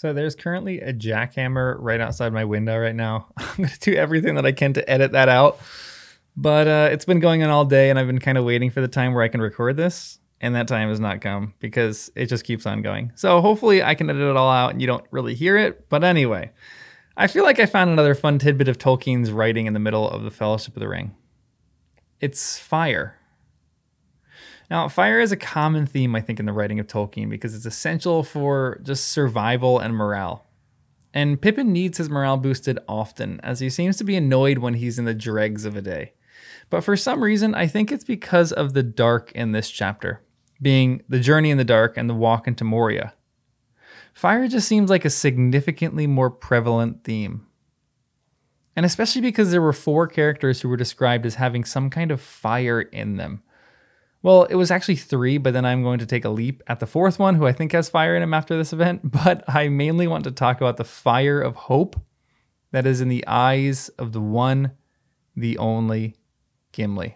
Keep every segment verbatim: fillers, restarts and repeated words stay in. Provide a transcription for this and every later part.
So there's currently a jackhammer right outside my window right now. I'm going to do everything that I can to edit that out. But uh, it's been going on all day, and I've been kind of waiting for the time where I can record this. And that time has not come because it just keeps on going. So hopefully I can edit it all out and you don't really hear it. But anyway, I feel like I found another fun tidbit of Tolkien's writing in the middle of the Fellowship of the Ring. It's fire. Now, fire is a common theme, I think, in the writing of Tolkien because it's essential for just survival and morale. And Pippin needs his morale boosted often, as he seems to be annoyed when he's in the dregs of a day. But for some reason, I think it's because of the dark in this chapter, being the journey in the dark and the walk into Moria. Fire just seems like a significantly more prevalent theme. And especially because there were four characters who were described as having some kind of fire in them. Well, it was actually three, but then I'm going to take a leap at the fourth one, who I think has fire in him after this event. But I mainly want to talk about the fire of hope that is in the eyes of the one, the only Gimli.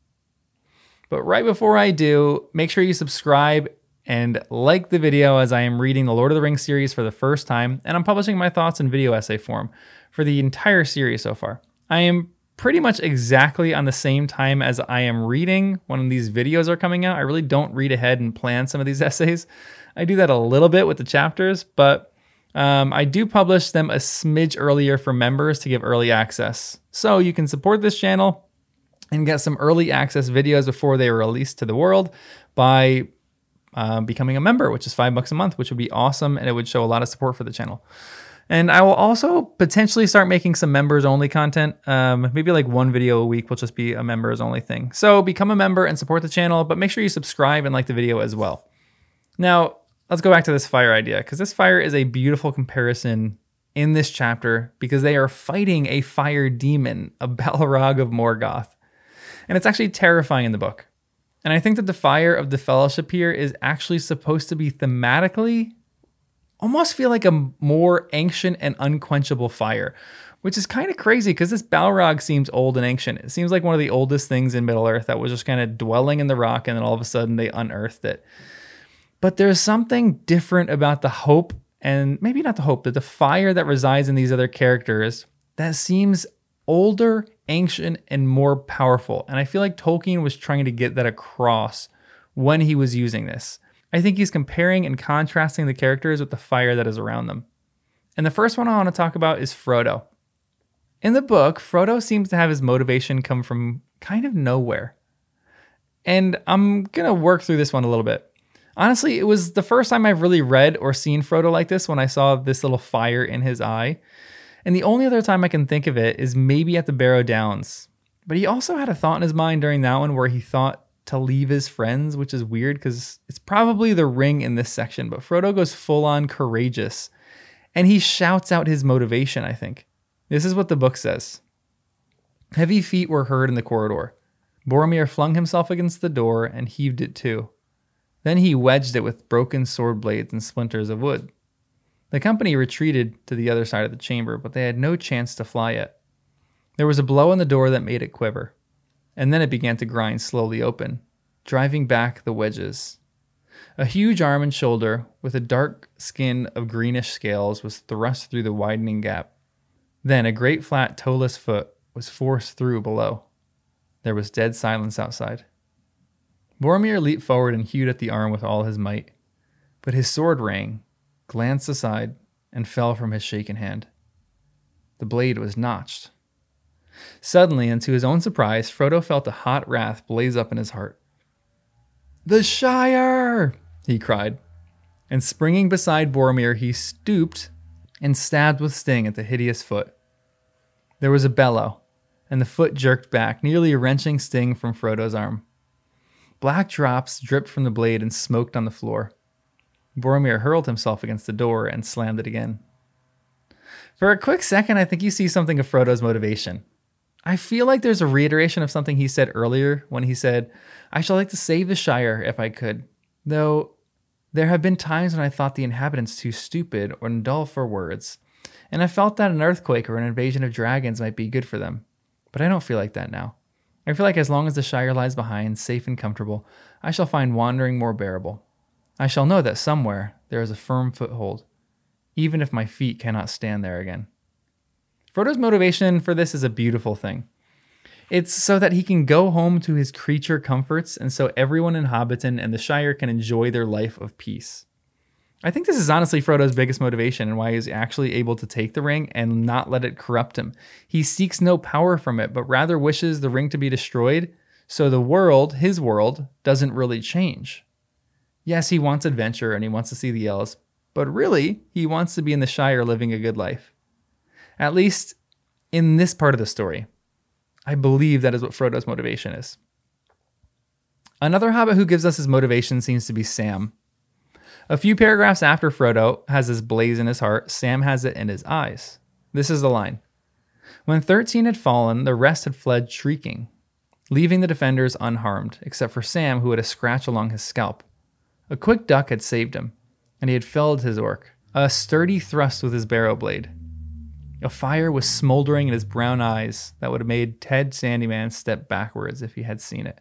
But right before I do, make sure you subscribe and like the video, as I am reading the Lord of the Rings series for the first time, and I'm publishing my thoughts in video essay form for the entire series so far. I am pretty much exactly on the same time as I am reading when these videos are coming out. I really don't read ahead and plan some of these essays. I do that a little bit with the chapters, but um, I do publish them a smidge earlier for members to give early access. So you can support this channel and get some early access videos before they are released to the world by uh, becoming a member, which is five bucks a month, which would be awesome, and it would show a lot of support for the channel. And I will also potentially start making some members-only content. Um, maybe like one video a week will just be a members-only thing. So become a member and support the channel, but make sure you subscribe and like the video as well. Now, let's go back to this fire idea, because this fire is a beautiful comparison in this chapter because they are fighting a fire demon, a Balrog of Morgoth. And it's actually terrifying in the book. And I think that the fire of the Fellowship here is actually supposed to be thematically almost feel like a more ancient and unquenchable fire, which is kind of crazy because this Balrog seems old and ancient. It seems like one of the oldest things in Middle-earth that was just kind of dwelling in the rock, and then all of a sudden they unearthed it. But there's something different about the hope, and maybe not the hope, but the fire that resides in these other characters that seems older, ancient, and more powerful. And I feel like Tolkien was trying to get that across when he was using this. I think he's comparing and contrasting the characters with the fire that is around them. And the first one I want to talk about is Frodo. In the book, Frodo seems to have his motivation come from kind of nowhere. And I'm going to work through this one a little bit. Honestly, it was the first time I've really read or seen Frodo like this when I saw this little fire in his eye. And the only other time I can think of it is maybe at the Barrow Downs. But he also had a thought in his mind during that one where he thought to leave his friends, which is weird because it's probably the ring in this section, but Frodo goes full on courageous and he shouts out his motivation, I think. This is what the book says. Heavy feet were heard in the corridor. Boromir flung himself against the door and heaved it to. Then he wedged it with broken sword blades and splinters of wood. The company retreated to the other side of the chamber, but they had no chance to fly yet. There was a blow on the door that made it quiver. And then it began to grind slowly open, driving back the wedges. A huge arm and shoulder, with a dark skin of greenish scales, was thrust through the widening gap. Then a great flat toeless foot was forced through below. There was dead silence outside. Boromir leaped forward and hewed at the arm with all his might, but his sword rang, glanced aside, and fell from his shaken hand. The blade was notched. Suddenly, and to his own surprise, Frodo felt a hot wrath blaze up in his heart. "The Shire!" he cried. And springing beside Boromir, he stooped and stabbed with sting at the hideous foot. There was a bellow, and the foot jerked back, nearly wrenching sting from Frodo's arm. Black drops dripped from the blade and smoked on the floor. Boromir hurled himself against the door and slammed it again. For a quick second, I think you see something of Frodo's motivation. I feel like there's a reiteration of something he said earlier when he said, "I shall like to save the Shire if I could, though there have been times when I thought the inhabitants too stupid or dull for words, and I felt that an earthquake or an invasion of dragons might be good for them. But I don't feel like that now. I feel like as long as the Shire lies behind, safe and comfortable, I shall find wandering more bearable. I shall know that somewhere there is a firm foothold. even if my feet cannot stand there again. Frodo's motivation for this is a beautiful thing. It's so that he can go home to his creature comforts, and so everyone in Hobbiton and the Shire can enjoy their life of peace. I think this is honestly Frodo's biggest motivation and why he's actually able to take the ring and not let it corrupt him. He seeks no power from it, but rather wishes the ring to be destroyed so the world, his world, doesn't really change. Yes, he wants adventure and he wants to see the elves, but really, he wants to be in the Shire living a good life. At least in this part of the story. I believe that is what Frodo's motivation is. Another Hobbit who gives us his motivation seems to be Sam. A few paragraphs after Frodo has this blaze in his heart, Sam has it in his eyes. This is the line. When thirteen had fallen, the rest had fled shrieking, leaving the defenders unharmed, except for Sam, who had a scratch along his scalp. A quick duck had saved him, and he had felled his orc, a sturdy thrust with his barrow blade. A fire was smoldering in his brown eyes that would have made Ted Sandyman step backwards if he had seen it.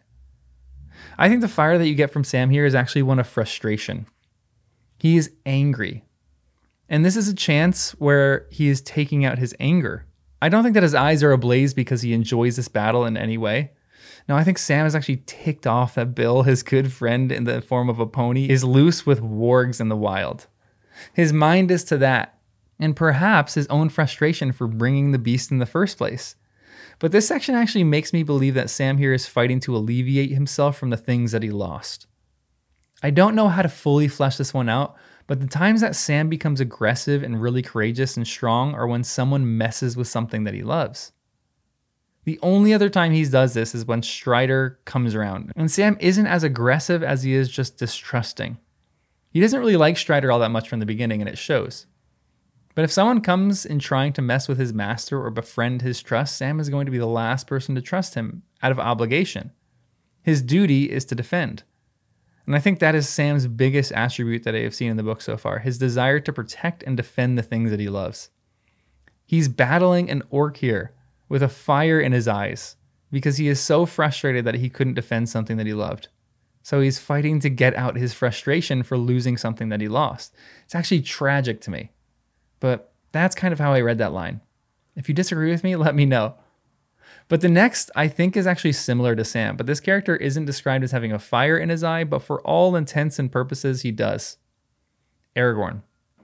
I think the fire that you get from Sam here is actually one of frustration. He is angry. And this is a chance where he is taking out his anger. I don't think that his eyes are ablaze because he enjoys this battle in any way. No, I think Sam is actually ticked off that Bill, his good friend in the form of a pony, is loose with wargs in the wild. His mind is to that. And perhaps his own frustration for bringing the beast in the first place. But this section actually makes me believe that Sam here is fighting to alleviate himself from the things that he lost. I don't know how to fully flesh this one out, but the times that Sam becomes aggressive and really courageous and strong are when someone messes with something that he loves. The only other time he does this is when Strider comes around, and Sam isn't as aggressive as he is just distrusting. He doesn't really like Strider all that much from the beginning, and it shows. But if someone comes in trying to mess with his master or befriend his trust, Sam is going to be the last person to trust him out of obligation. His duty is to defend. And I think that is Sam's biggest attribute that I have seen in the book so far, his desire to protect and defend the things that he loves. He's battling an orc here with a fire in his eyes because he is so frustrated that he couldn't defend something that he loved. So he's fighting to get out his frustration for losing something that he lost. It's actually tragic to me. But that's kind of how I read that line. If you disagree with me, let me know. But the next, I think, is actually similar to Sam, but this character isn't described as having a fire in his eye, but for all intents and purposes, he does. Aragorn.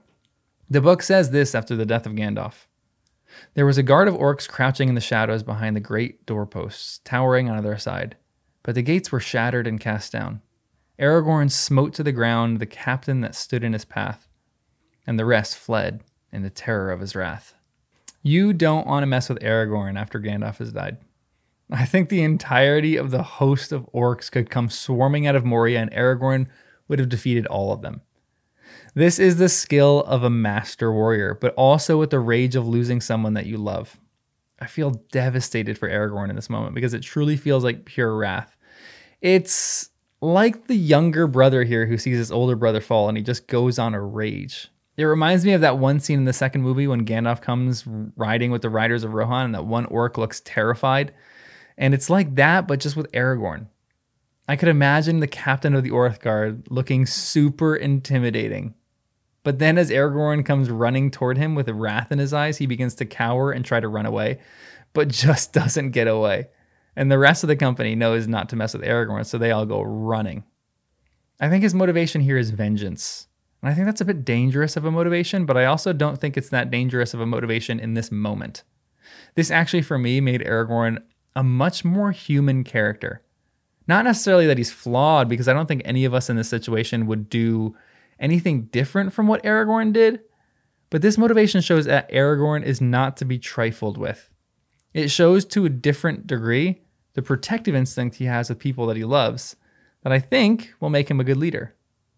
The book says this after the death of Gandalf. There was a guard of orcs crouching in the shadows behind the great doorposts, towering on either side, but the gates were shattered and cast down. Aragorn smote to the ground the captain that stood in his path, and the rest fled in the terror of his wrath. You don't want to mess with Aragorn after Gandalf has died. I think the entirety of the host of orcs could come swarming out of Moria and Aragorn would have defeated all of them. This is the skill of a master warrior, but also with the rage of losing someone that you love. I feel devastated for Aragorn in this moment because it truly feels like pure wrath. It's like the younger brother here who sees his older brother fall and he just goes on a rage. It reminds me of that one scene in the second movie when Gandalf comes riding with the Riders of Rohan and that one orc looks terrified. And it's like that, but just with Aragorn. I could imagine the captain of the Orthgard looking super intimidating. But then as Aragorn comes running toward him with wrath in his eyes, he begins to cower and try to run away, but just doesn't get away. And the rest of the company knows not to mess with Aragorn, so they all go running. I think his motivation here is vengeance. And I think that's a bit dangerous of a motivation, but I also don't think it's that dangerous of a motivation in this moment. This actually, for me, made Aragorn a much more human character. Not necessarily that he's flawed, because I don't think any of us in this situation would do anything different from what Aragorn did, but this motivation shows that Aragorn is not to be trifled with. It shows to a different degree the protective instinct he has with people that he loves that I think will make him a good leader.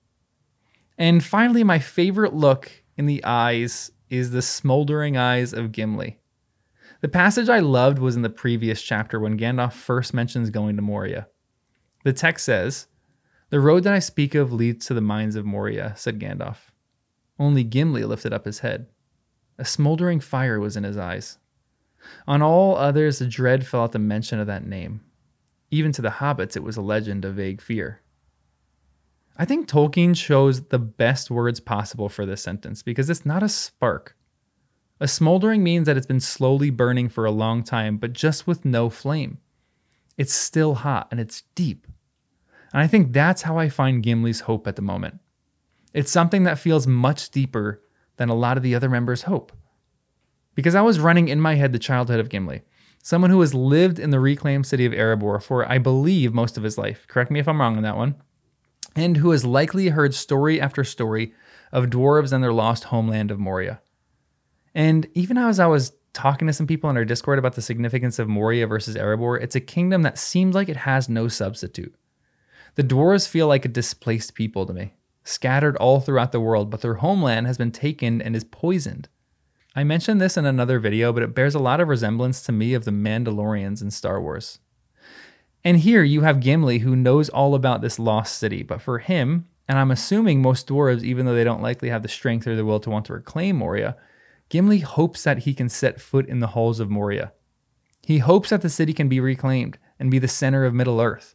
And finally, my favorite look in the eyes is the smoldering eyes of Gimli. The passage I loved was in the previous chapter when Gandalf first mentions going to Moria. The text says, "The road that I speak of leads to the mines of Moria," said Gandalf. Only Gimli lifted up his head. A smoldering fire was in his eyes. On all others, the dread fell at the mention of that name. Even to the hobbits, it was a legend of vague fear. I think Tolkien chose the best words possible for this sentence because it's not a spark. A smoldering means that it's been slowly burning for a long time, but just with no flame. It's still hot and it's deep. And I think that's how I find Gimli's hope at the moment. It's something that feels much deeper than a lot of the other members' hope. Because I was running in my head the childhood of Gimli, someone who has lived in the reclaimed city of Erebor for, I believe, most of his life. Correct me if I'm wrong on that one. And who has likely heard story after story of dwarves and their lost homeland of Moria. And even as I was talking to some people in our Discord about the significance of Moria versus Erebor, it's a kingdom that seems like it has no substitute. The dwarves feel like a displaced people to me, scattered all throughout the world, but their homeland has been taken and is poisoned. I mentioned this in another video, but it bears a lot of resemblance to me of the Mandalorians in Star Wars. And here you have Gimli who knows all about this lost city, but for him, and I'm assuming most dwarves, even though they don't likely have the strength or the will to want to reclaim Moria, Gimli hopes that he can set foot in the halls of Moria. He hopes that the city can be reclaimed and be the center of Middle-earth.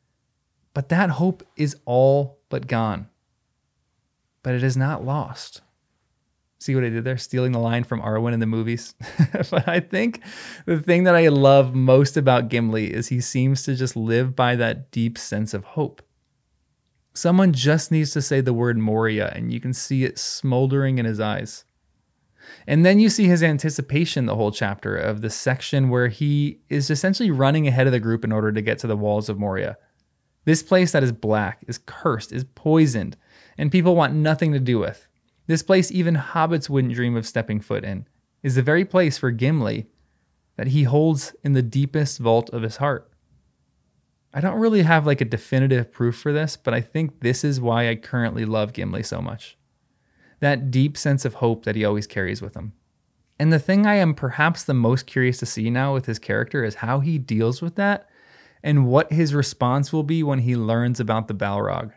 But that hope is all but gone. But it is not lost. See what I did there? Stealing the line from Arwen in the movies. But I think the thing that I love most about Gimli is he seems to just live by that deep sense of hope. Someone just needs to say the word Moria and you can see it smoldering in his eyes. And then you see his anticipation the whole chapter of the section where he is essentially running ahead of the group in order to get to the walls of Moria. This place that is black, is cursed, is poisoned, and people want nothing to do with. This place even hobbits wouldn't dream of stepping foot in, is the very place for Gimli that he holds in the deepest vault of his heart. I don't really have like a definitive proof for this, but I think this is why I currently love Gimli so much. That deep sense of hope that he always carries with him. And the thing I am perhaps the most curious to see now with his character is how he deals with that and what his response will be when he learns about the Balrog.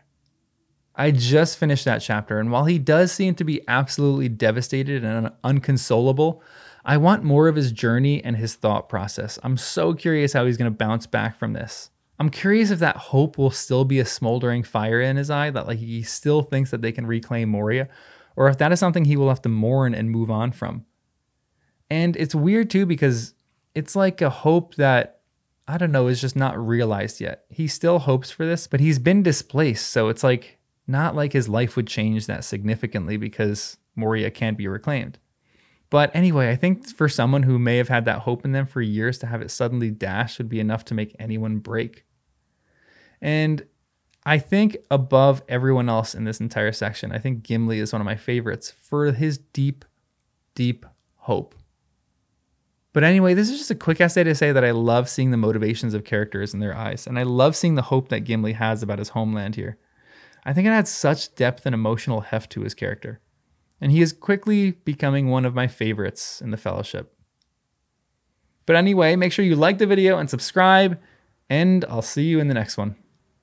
I just finished that chapter, and while he does seem to be absolutely devastated and unconsolable, I want more of his journey and his thought process. I'm so curious how he's going to bounce back from this. I'm curious if that hope will still be a smoldering fire in his eye, that like he still thinks that they can reclaim Moria, or if that is something he will have to mourn and move on from. And it's weird too, because it's like a hope that, I don't know, is just not realized yet. He still hopes for this, but he's been displaced, so it's like, not like his life would change that significantly because Moria can't be reclaimed. But anyway, I think for someone who may have had that hope in them for years, to have it suddenly dashed would be enough to make anyone break. And I think above everyone else in this entire section, I think Gimli is one of my favorites for his deep, deep hope. But anyway, this is just a quick essay to say that I love seeing the motivations of characters in their eyes, and I love seeing the hope that Gimli has about his homeland here. I think it adds such depth and emotional heft to his character, and he is quickly becoming one of my favorites in the Fellowship. But anyway, make sure you like the video and subscribe, and I'll see you in the next one.